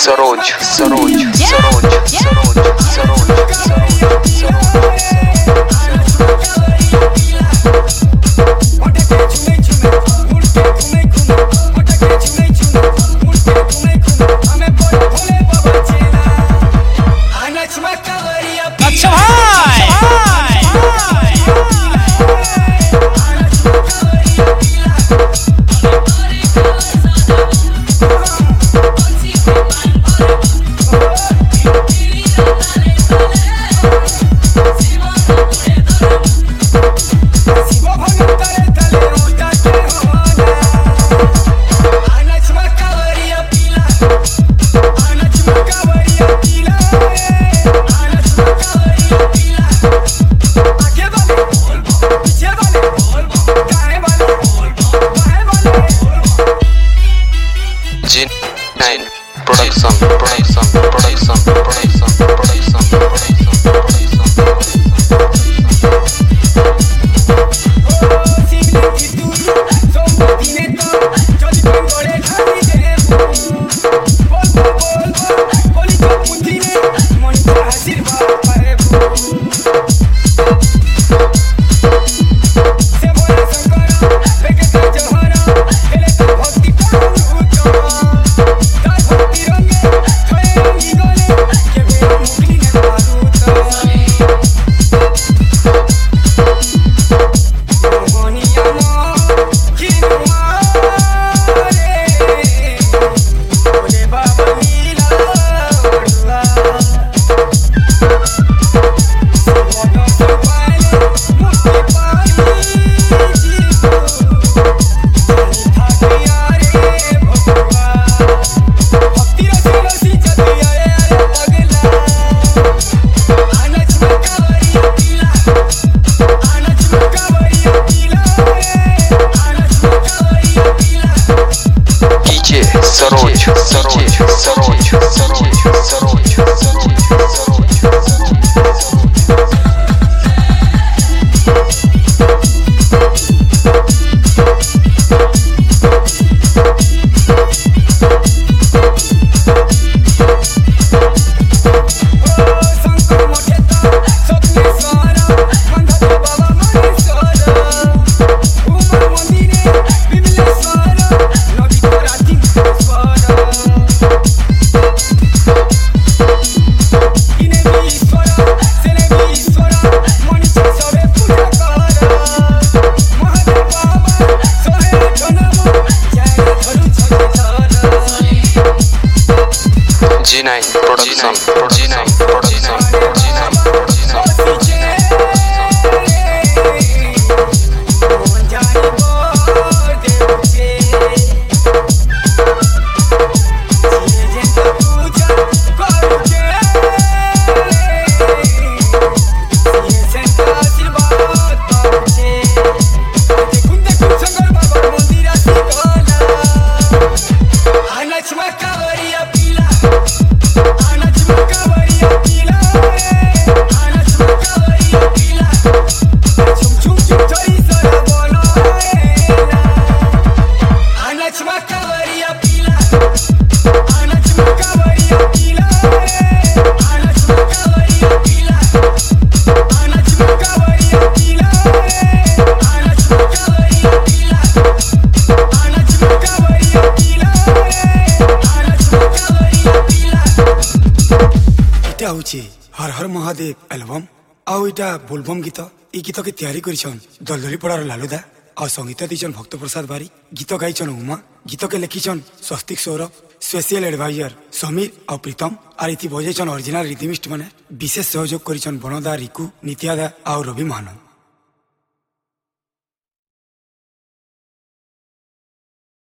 सरोज सरोज सरोज सरोज सरोज अच्छा भाई Saroj Saroj Saroj Saroj Saroj G9 production G9 production G9 हर हर महादेव एल्बम आउ इटा बोलबम गीत ई गीत के तैयारी करिछन दलदली पड़ार लालुदा आ संगीत दीचन भक्त प्रसाद बारी गीत गाइछन उमा गीत के लिखिछन स्वस्तिक सौरभ स्पेशल एडवाइजर समीर और प्रीतम आर इति बजाइछन ओरिजिनल रिदमिस्ट माने विशेष सहयोग करिछन बनदा रिकू नित्यादा और रवि महानंद।